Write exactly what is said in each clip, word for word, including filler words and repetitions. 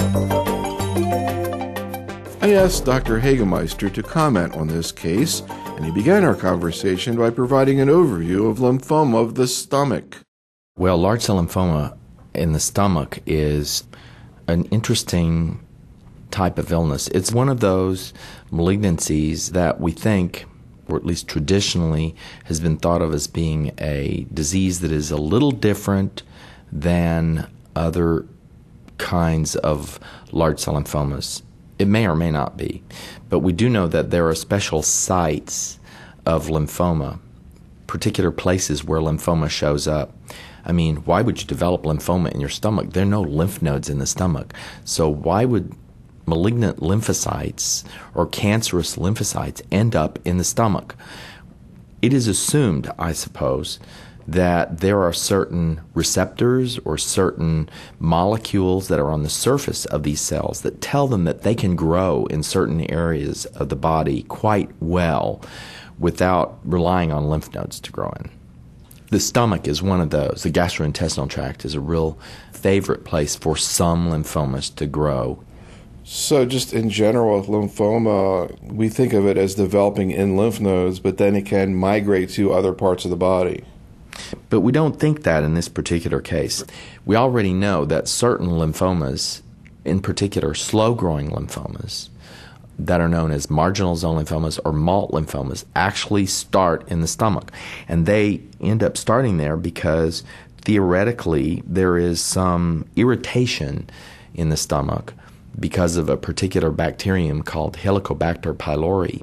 I asked Doctor Hagemeister to comment on this case, and he began our conversation by providing an overview of lymphoma of the stomach. Well, large cell lymphoma in the stomach is an interesting type of illness. It's one of those malignancies that we think, or at least traditionally, has been thought of as being a disease that is a little different than other kinds of large cell lymphomas. It may or may not be, but we do know that there are special sites of lymphoma, particular places where lymphoma shows up. I mean, why would you develop lymphoma in your stomach? There are no lymph nodes in the stomach. So why would malignant lymphocytes or cancerous lymphocytes end up in the stomach? It is assumed, I suppose, that there are certain receptors or certain molecules that are on the surface of these cells that tell them that they can grow in certain areas of the body quite well without relying on lymph nodes to grow in. The stomach is one of those. The gastrointestinal tract is a real favorite place for some lymphomas to grow. So just in general with lymphoma, we think of it as developing in lymph nodes, but then it can migrate to other parts of the body. But we don't think that in this particular case. We already know that certain lymphomas, in particular slow-growing lymphomas, that are known as marginal zone lymphomas or MALT lymphomas, actually start in the stomach. And they end up starting there because theoretically there is some irritation in the stomach because of a particular bacterium called Helicobacter pylori.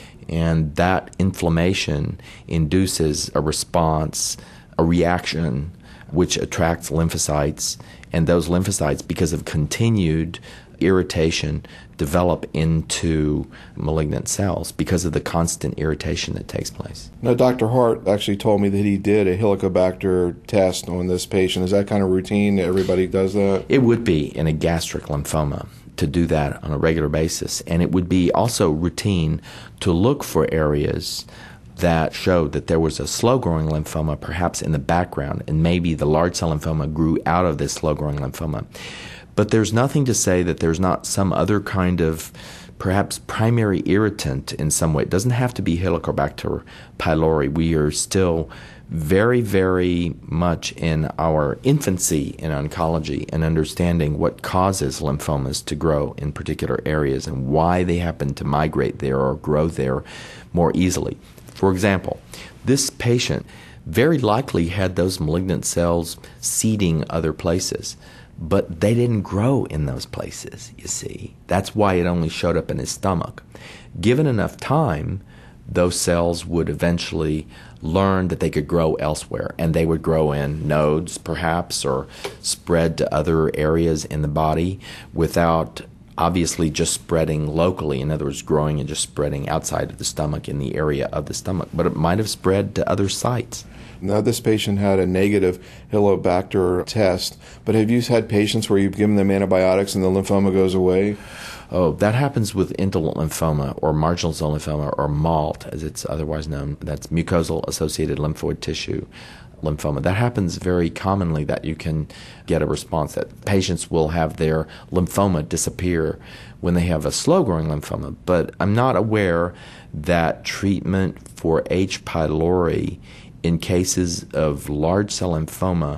And that inflammation induces a response, a reaction, which attracts lymphocytes. And those lymphocytes, because of continued irritation, develop into malignant cells because of the constant irritation that takes place. Now, Doctor Hart actually told me that he did a Helicobacter test on this patient. Is that kind of routine? Everybody does that? It would be in a gastric lymphoma to do that on a regular basis. And it would be also routine to look for areas that showed that there was a slow-growing lymphoma perhaps in the background, and maybe the large cell lymphoma grew out of this slow-growing lymphoma. But there's nothing to say that there's not some other kind of perhaps primary irritant in some way. It doesn't have to be Helicobacter pylori. We are still very, very much in our infancy in oncology and understanding what causes lymphomas to grow in particular areas and why they happen to migrate there or grow there more easily. For example, this patient very likely had those malignant cells seeding other places, but they didn't grow in those places, you see. That's why it only showed up in his stomach. Given enough time, those cells would eventually learn that they could grow elsewhere, and they would grow in nodes perhaps or spread to other areas in the body without obviously just spreading locally, in other words, growing and just spreading outside of the stomach in the area of the stomach, but it might have spread to other sites. Now, this patient had a negative Helicobacter test, but have you had patients where you've given them antibiotics and the lymphoma goes away? Oh, that happens with indolent lymphoma or marginal zone lymphoma or MALT, as it's otherwise known. That's mucosal associated lymphoid tissue lymphoma. That happens very commonly, that you can get a response, that patients will have their lymphoma disappear when they have a slow-growing lymphoma. But I'm not aware that treatment for H. pylori in cases of large cell lymphoma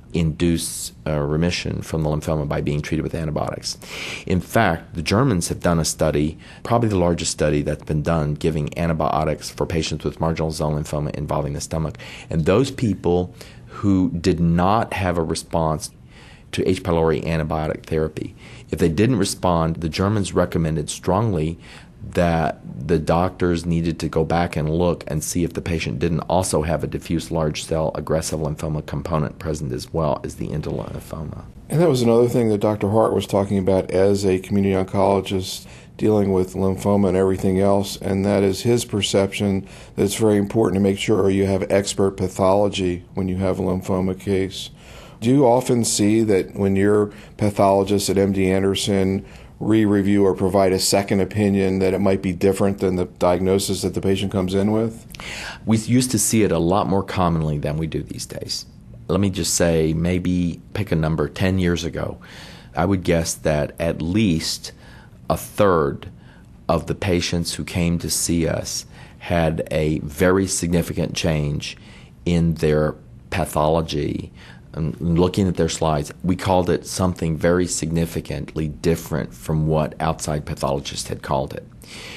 induce uh, remission from the lymphoma by being treated with antibiotics. In fact, the Germans have done a study, probably the largest study that's been done, giving antibiotics for patients with marginal zone lymphoma involving the stomach. And those people who did not have a response to H. pylori antibiotic therapy, if they didn't respond, the Germans recommended strongly that the doctors needed to go back and look and see if the patient didn't also have a diffuse large cell aggressive lymphoma component present as well as the indolent lymphoma. And that was another thing that Doctor Hart was talking about as a community oncologist dealing with lymphoma and everything else, and that is his perception that it's very important to make sure you have expert pathology when you have a lymphoma case. Do you often see that when your pathologist at M D Anderson re-review or provide a second opinion that it might be different than the diagnosis that the patient comes in with? We used to see it a lot more commonly than we do these days. Let me just say, maybe pick a number, ten years ago, I would guess that at least a third of the patients who came to see us had a very significant change in their pathology. And looking at their slides, we called it something very significantly different from what outside pathologists had called it.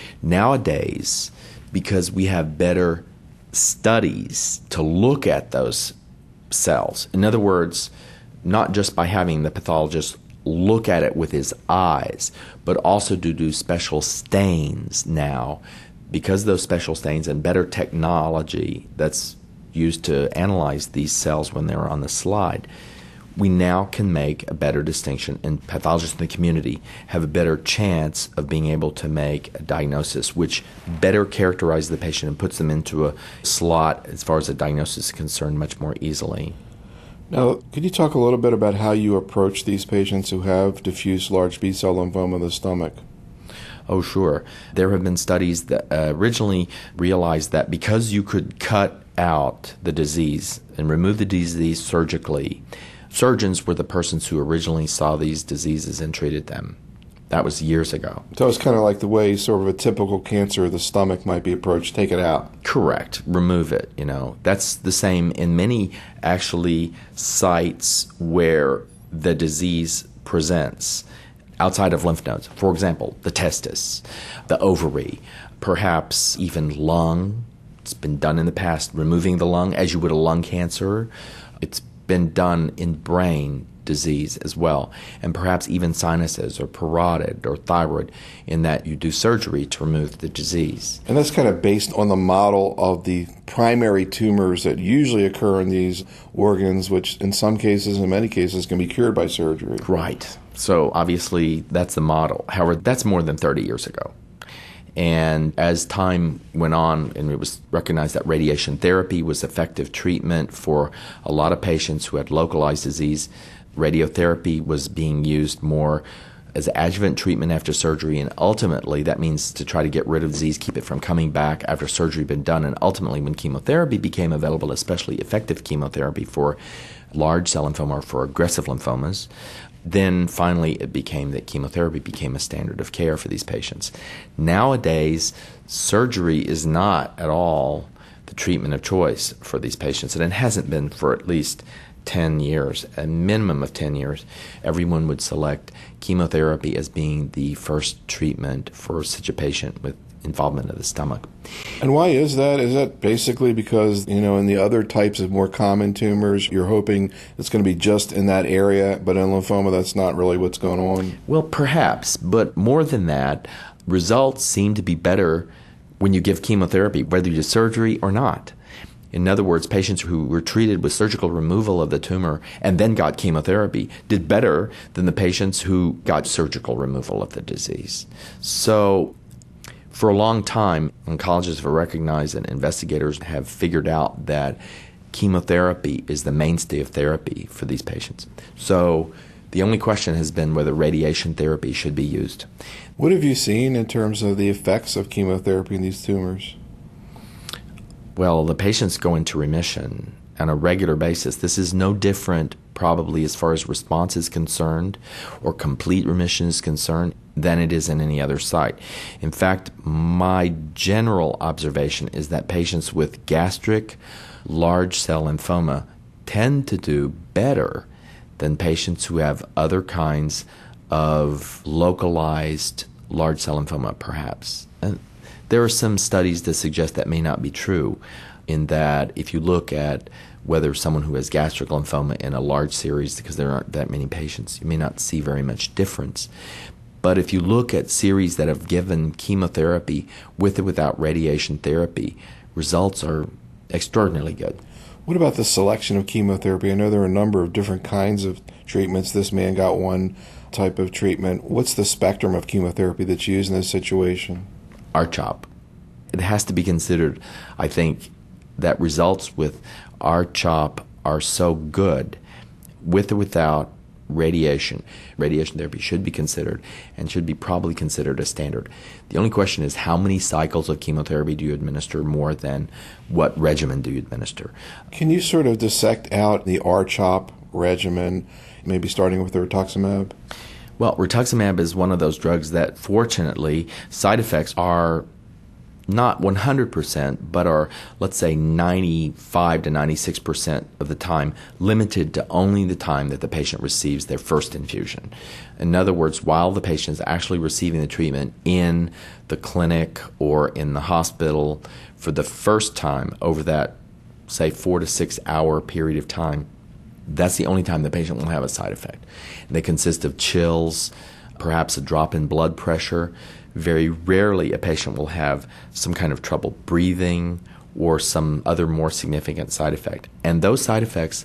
Nowadays, because we have better studies to look at those cells, in other words, not just by having the pathologist look at it with his eyes, but also to do special stains now, because of those special stains and better technology that's used to analyze these cells when they're on the slide, we now can make a better distinction, and pathologists in the community have a better chance of being able to make a diagnosis which better characterizes the patient and puts them into a slot as far as a diagnosis is concerned much more easily. Now, could you talk a little bit about how you approach these patients who have diffuse large B-cell lymphoma of the stomach? Oh, sure. There have been studies that uh, originally realized that because you could cut out the disease and remove the disease surgically, surgeons were the persons who originally saw these diseases and treated them. That was years ago. So it's kind of like the way sort of a typical cancer of the stomach might be approached, take it out. Correct. Remove it, you know. That's the same in many, actually, sites where the disease presents outside of lymph nodes. For example, the testis, the ovary, perhaps even lung. It's been done in the past, removing the lung as you would a lung cancer. It's been done in brain disease as well, and perhaps even sinuses or parotid or thyroid, in that you do surgery to remove the disease. And that's kind of based on the model of the primary tumors that usually occur in these organs, which in some cases, in many cases, can be cured by surgery. Right. So obviously that's the model. However, that's more than thirty years ago. And as time went on, and it was recognized that radiation therapy was effective treatment for a lot of patients who had localized disease, radiotherapy was being used more as adjuvant treatment after surgery, and ultimately that means to try to get rid of disease, keep it from coming back after surgery had been done. And ultimately, when chemotherapy became available, especially effective chemotherapy for large cell lymphoma or for aggressive lymphomas, then finally it became that chemotherapy became a standard of care for these patients. Nowadays, surgery is not at all the treatment of choice for these patients, and it hasn't been for at least ten years, a minimum of ten years. Everyone would select chemotherapy as being the first treatment for such a patient with involvement of the stomach. And why is that? Is that basically because, you know, in the other types of more common tumors, you're hoping it's going to be just in that area, but in lymphoma, that's not really what's going on? Well, perhaps, but more than that, results seem to be better when you give chemotherapy, whether you do surgery or not. In other words, patients who were treated with surgical removal of the tumor and then got chemotherapy did better than the patients who got surgical removal of the disease. So for a long time, oncologists have recognized and investigators have figured out that chemotherapy is the mainstay of therapy for these patients. So the only question has been whether radiation therapy should be used. What have you seen in terms of the effects of chemotherapy in these tumors? Well, the patients go into remission on a regular basis. This is no different probably as far as response is concerned or complete remission is concerned than it is in any other site. In fact, my general observation is that patients with gastric large cell lymphoma tend to do better than patients who have other kinds of localized large cell lymphoma, perhaps. And there are some studies that suggest that may not be true, in that if you look at whether someone who has gastric lymphoma in a large series, because there aren't that many patients, you may not see very much difference. But if you look at series that have given chemotherapy with or without radiation therapy, results are extraordinarily good. What about the selection of chemotherapy? I know there are a number of different kinds of treatments. This man got one type of treatment. What's the spectrum of chemotherapy that's used in this situation? R CHOP. It has to be considered, I think, that results with R CHOP are so good with or without radiation. Radiation therapy should be considered and should be probably considered a standard. The only question is how many cycles of chemotherapy do you administer more than what regimen do you administer? Can you sort of dissect out the R CHOP regimen? maybe starting with the rituximab? Well, rituximab is one of those drugs that, fortunately, side effects are not one hundred percent, but are, let's say, ninety-five to ninety-six percent of the time limited to only the time that the patient receives their first infusion. In other words, while the patient is actually receiving the treatment in the clinic or in the hospital for the first time over that, say, four to six hour period of time, that's the only time the patient will have a side effect. And they consist of chills, perhaps a drop in blood pressure. Very rarely a patient will have some kind of trouble breathing or some other more significant side effect. And those side effects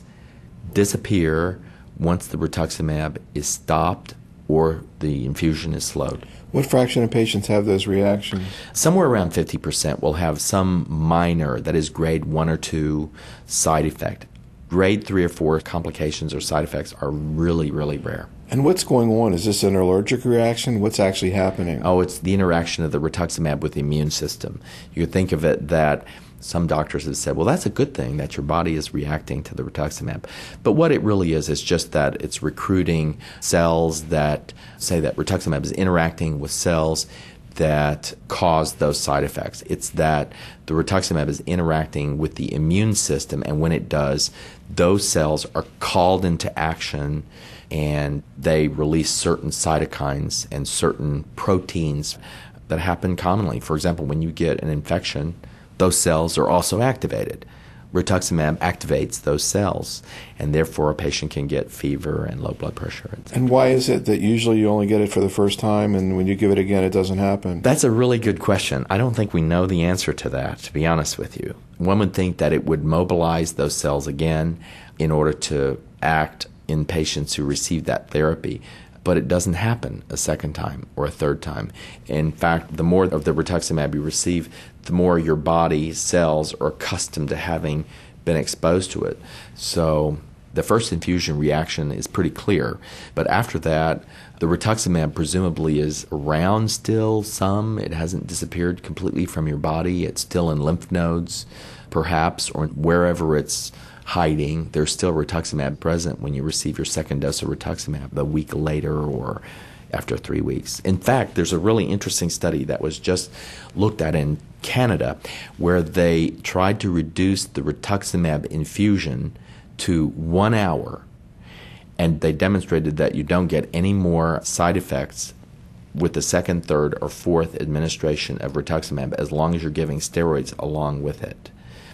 disappear once the rituximab is stopped or the infusion is slowed. What fraction of patients have those reactions? Somewhere around fifty percent will have some minor, that is grade one or two, side effect. Grade three or four complications or side effects are really, really rare. And what's going on? Is this an allergic reaction? What's actually happening? Oh, it's the interaction of the rituximab with the immune system. You could think of it that some doctors have said, well, that's a good thing that your body is reacting to the rituximab. But what it really is, is just that it's recruiting cells that say that rituximab is interacting with cells that cause those side effects. It's that the rituximab is interacting with the immune system, and when it does, those cells are called into action and they release certain cytokines and certain proteins that happen commonly. For example, when you get an infection, those cells are also activated. Rituximab activates those cells, and therefore a patient can get fever and low blood pressure. And why is it that usually you only get it for the first time, and when you give it again, it doesn't happen? That's a really good question. I don't think we know the answer to that, to be honest with you. One would think that it would mobilize those cells again in order to act in patients who receive that therapy. But it doesn't happen a second time or a third time. In fact, the more of the rituximab you receive, the more your body cells are accustomed to having been exposed to it. So the first infusion reaction is pretty clear. But after that, the rituximab presumably is around still some. It hasn't disappeared completely from your body. It's still in lymph nodes, perhaps, or wherever it's hiding. There's still rituximab present when you receive your second dose of rituximab a week later or after three weeks. In fact, there's a really interesting study that was just looked at in Canada where they tried to reduce the rituximab infusion to one hour, and they demonstrated that you don't get any more side effects with the second, third, or fourth administration of rituximab as long as you're giving steroids along with it.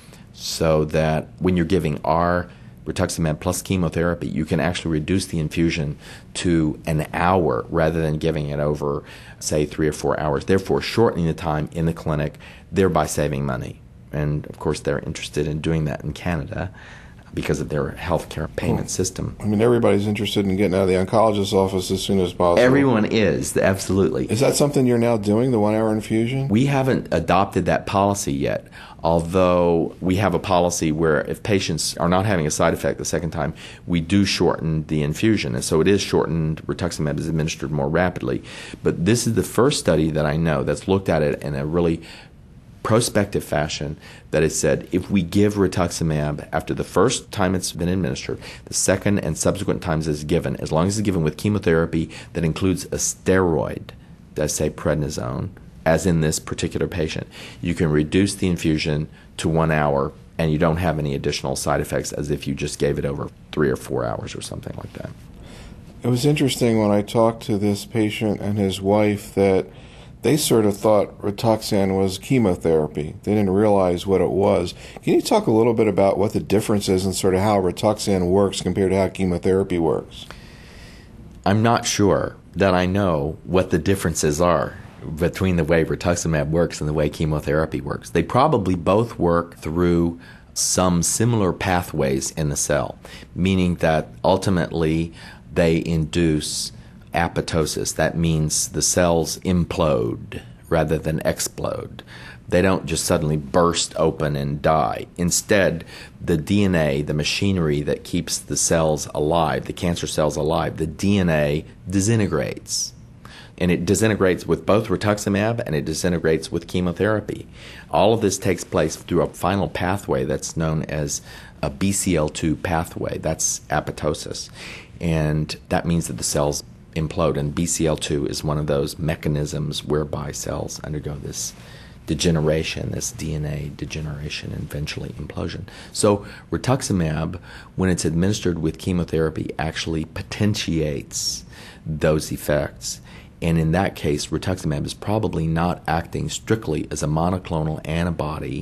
So that when you're giving our rituximab plus chemotherapy, you can actually reduce the infusion to an hour rather than giving it over, say, three or four hours, therefore shortening the time in the clinic, thereby saving money. And, of course, they're interested in doing that in Canada because of their healthcare payment well, system. I mean, everybody's interested in getting out of the oncologist's office as soon as possible. Everyone is, absolutely. Is that something you're now doing, the one-hour infusion? We haven't adopted that policy yet, although we have a policy where if patients are not having a side effect the second time, we do shorten the infusion. And so it is shortened. Rituximab is administered more rapidly. But this is the first study that I know that's looked at it in a really prospective fashion that has said if we give rituximab after the first time it's been administered, the second and subsequent times it's given, as long as it's given with chemotherapy that includes a steroid, let's say prednisone, as in this particular patient, you can reduce the infusion to one hour and you don't have any additional side effects as if you just gave it over three or four hours or something like that. It was interesting when I talked to this patient and his wife that they sort of thought Rituxan was chemotherapy. They didn't realize what it was. Can you talk a little bit about what the difference is and sort of how Rituxan works compared to how chemotherapy works? I'm not sure that I know what the differences are between the way rituximab works and the way chemotherapy works. They probably both work through some similar pathways in the cell, meaning that ultimately they induce apoptosis. That means the cells implode rather than explode. They don't just suddenly burst open and die. Instead, the D N A, the machinery that keeps the cells alive, the cancer cells alive, the D N A disintegrates. And it disintegrates with both rituximab and it disintegrates with chemotherapy. All of this takes place through a final pathway that's known as a B C L two pathway. That's apoptosis. And that means that the cells implode. And B C L two is one of those mechanisms whereby cells undergo this degeneration, this D N A degeneration, and eventually implosion. So rituximab, when it's administered with chemotherapy, actually potentiates those effects. And in that case, rituximab is probably not acting strictly as a monoclonal antibody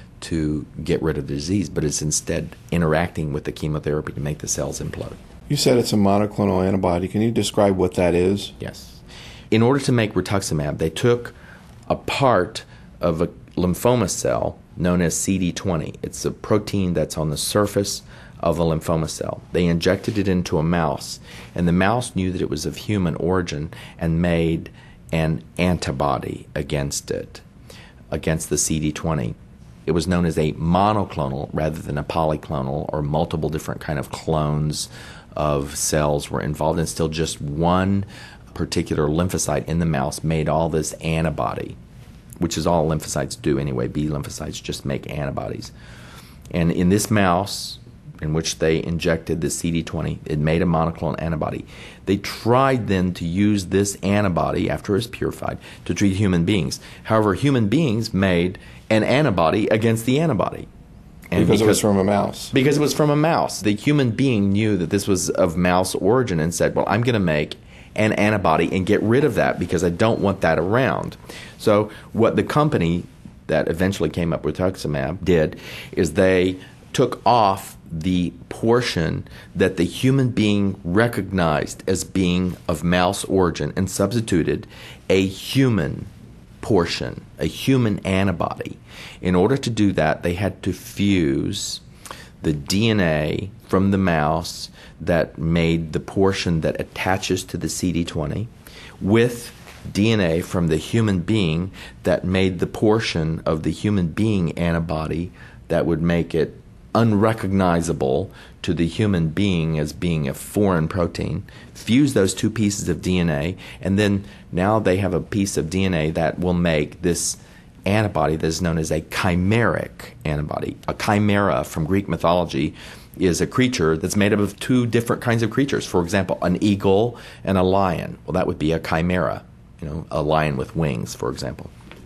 to get rid of the disease, but it's instead interacting with the chemotherapy to make the cells implode. You said it's a monoclonal antibody. Can you describe what that is? Yes. In order to make rituximab, they took a part of a lymphoma cell known as C D twenty. It's a protein that's on the surface of a lymphoma cell. They injected it into a mouse, and the mouse knew that it was of human origin and made an antibody against it, against the C D twenty. It was known as a monoclonal rather than a polyclonal, or multiple different kind of clones of cells were involved, and still just one particular lymphocyte in the mouse made all this antibody, which is all lymphocytes do anyway. B lymphocytes just make antibodies. And in this mouse, in which they injected the C D twenty, it made a monoclonal antibody. They tried then to use this antibody, after it was purified, to treat human beings. However, human beings made an antibody against the antibody. And because, because it was from a mouse. Because it was from a mouse. The human being knew that this was of mouse origin and said, well, I'm going to make an antibody and get rid of that because I don't want that around. So what the company that eventually came up with rituximab did is they took off the portion that the human being recognized as being of mouse origin and substituted a human portion, a human antibody. In order to do that, they had to fuse the D N A from the mouse that made the portion that attaches to the C D twenty with D N A from the human being that made the portion of the human being antibody that would make it unrecognizable to the human being as being a foreign protein. Fuse those two pieces of D N A, and then now they have a piece of D N A that will make this antibody that is known as a chimeric antibody. A chimera from Greek mythology is a creature that's made up of two different kinds of creatures. For example, an eagle and a lion. Well, that would be a chimera, you know, a lion with wings, for example.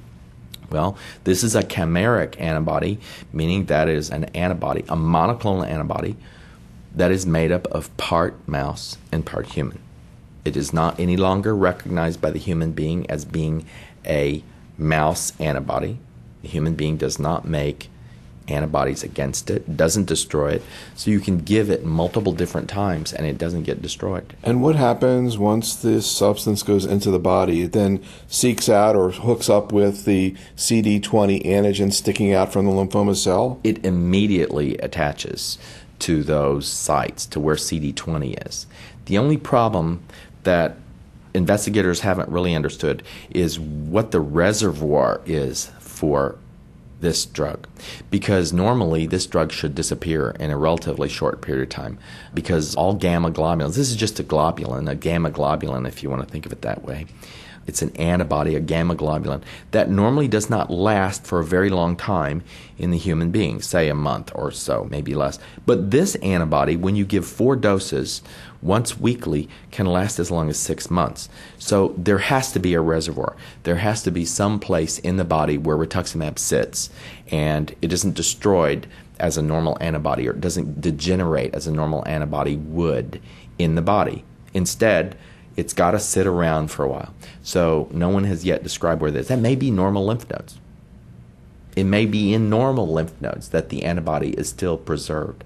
Well, this is a chimeric antibody, meaning that is an antibody, a monoclonal antibody that is made up of part mouse and part human. It is not any longer recognized by the human being as being a mouse antibody. The human being does not make antibodies against it, doesn't destroy it, so you can give it multiple different times and it doesn't get destroyed. And what happens once this substance goes into the body? It then seeks out or hooks up with the C D twenty antigen sticking out from the lymphoma cell? It immediately attaches to those sites, to where C D twenty is. The only problem that investigators haven't really understood is what the reservoir is for this drug, because normally this drug should disappear in a relatively short period of time, because all gamma globulins, this is just a globulin, a gamma globulin if you want to think of it that way. It's an antibody, a gamma globulin, that normally does not last for a very long time in the human being, say a month or so, maybe less. But this antibody, when you give four doses once weekly, can last as long as six months. So there has to be a reservoir. There has to be some place in the body where rituximab sits, and it isn't destroyed as a normal antibody, or it doesn't degenerate as a normal antibody would in the body. Instead, it's got to sit around for a while. So no one has yet described where that is. That may be normal lymph nodes. It may be in normal lymph nodes that the antibody is still preserved.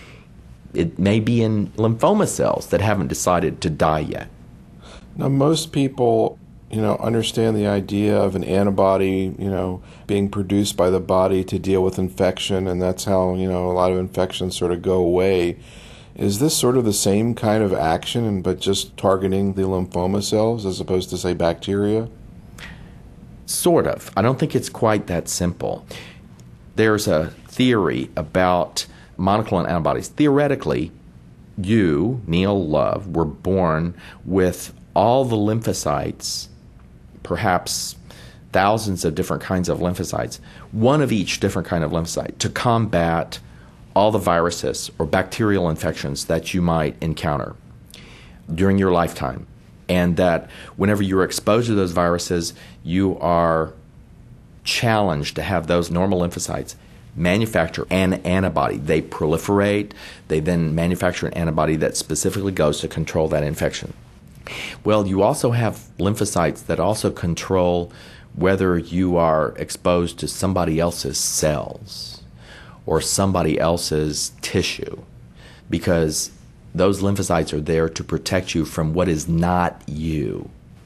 It may be in lymphoma cells that haven't decided to die yet. Now, most people, you know, understand the idea of an antibody, you know, being produced by the body to deal with infection, and that's how, you know, a lot of infections sort of go away. Is this sort of the same kind of action, but just targeting the lymphoma cells as opposed to, say, bacteria? Sort of. I don't think it's quite that simple. There's a theory about monoclonal antibodies. Theoretically, you, Neil Love, were born with all the lymphocytes, perhaps thousands of different kinds of lymphocytes, one of each different kind of lymphocyte, to combat all the viruses or bacterial infections that you might encounter during your lifetime, and that whenever you're exposed to those viruses, you are challenged to have those normal lymphocytes manufacture an antibody. They proliferate. They then manufacture an antibody that specifically goes to control that infection. Well, you also have lymphocytes that also control whether you are exposed to somebody else's cells or somebody else's tissue, because those lymphocytes are there to protect you from what is not you.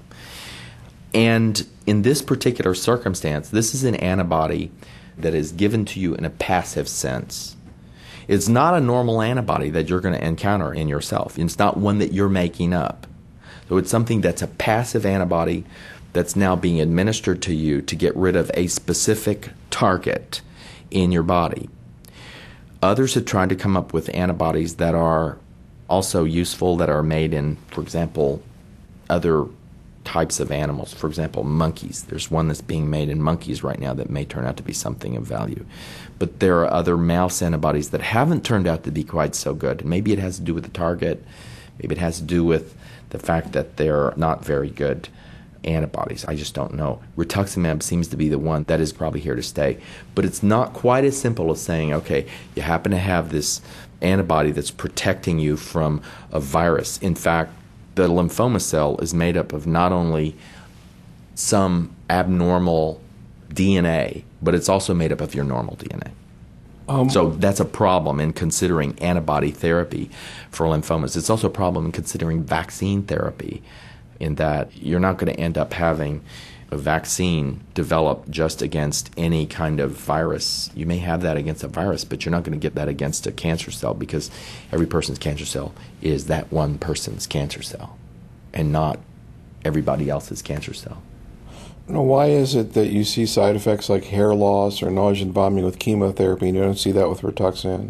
And in this particular circumstance, this is an antibody that is given to you in a passive sense. It's not a normal antibody that you're going to encounter in yourself. It's not one that you're making up. So it's something that's a passive antibody that's now being administered to you to get rid of a specific target in your body. Others have tried to come up with antibodies that are also useful, that are made in, for example, other types of animals. For example, monkeys. There's one that's being made in monkeys right now that may turn out to be something of value. But there are other mouse antibodies that haven't turned out to be quite so good. Maybe it has to do with the target. Maybe it has to do with the fact that they're not very good antibodies. I just don't know. Rituximab seems to be the one that is probably here to stay. But it's not quite as simple as saying, okay, you happen to have this antibody that's protecting you from a virus. In fact, the lymphoma cell is made up of not only some abnormal D N A, but it's also made up of your normal D N A. Um, so that's a problem in considering antibody therapy for lymphomas. It's also a problem in considering vaccine therapy, in that you're not going to end up having a vaccine developed just against any kind of virus. You may have that against a virus, but you're not going to get that against a cancer cell, because every person's cancer cell is that one person's cancer cell and not everybody else's cancer cell. Now, why is it that you see side effects like hair loss or nausea and vomiting with chemotherapy and you don't see that with Rituxan?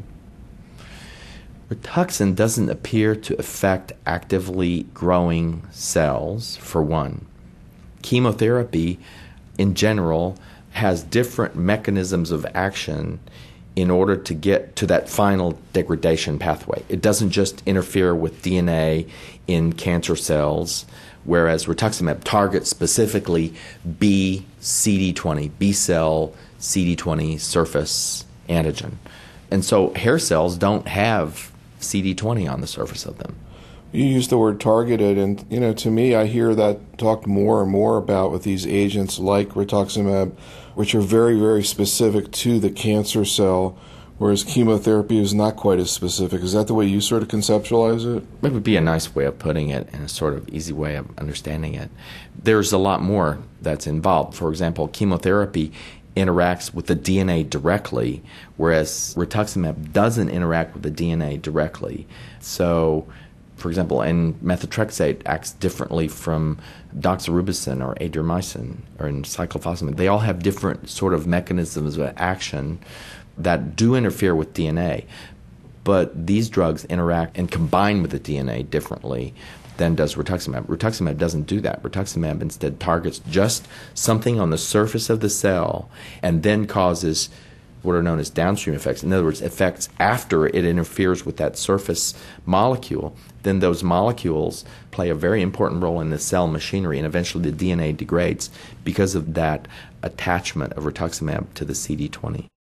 Rituxan doesn't appear to affect actively growing cells, for one. Chemotherapy, in general, has different mechanisms of action in order to get to that final degradation pathway. It doesn't just interfere with D N A in cancer cells, whereas rituximab targets specifically B C D twenty, B-cell C D twenty surface antigen. And so hair cells don't have C D twenty on the surface of them. You use the word targeted, and you know, to me, I hear that talked more and more about with these agents like rituximab, which are very, very specific to the cancer cell, whereas chemotherapy is not quite as specific. Is that the way you sort of conceptualize it? It would be a nice way of putting it and a sort of easy way of understanding it. There's a lot more that's involved. For example, chemotherapy interacts with the D N A directly, whereas rituximab doesn't interact with the D N A directly. So, for example, and methotrexate acts differently from doxorubicin or adriamycin or cyclophosphamide. They all have different sort of mechanisms of action that do interfere with D N A, but these drugs interact and combine with the D N A differently than does rituximab. Rituximab doesn't do that. Rituximab instead targets just something on the surface of the cell and then causes what are known as downstream effects. In other words, effects after it interferes with that surface molecule. Then those molecules play a very important role in the cell machinery, and eventually the D N A degrades because of that attachment of rituximab to the C D twenty.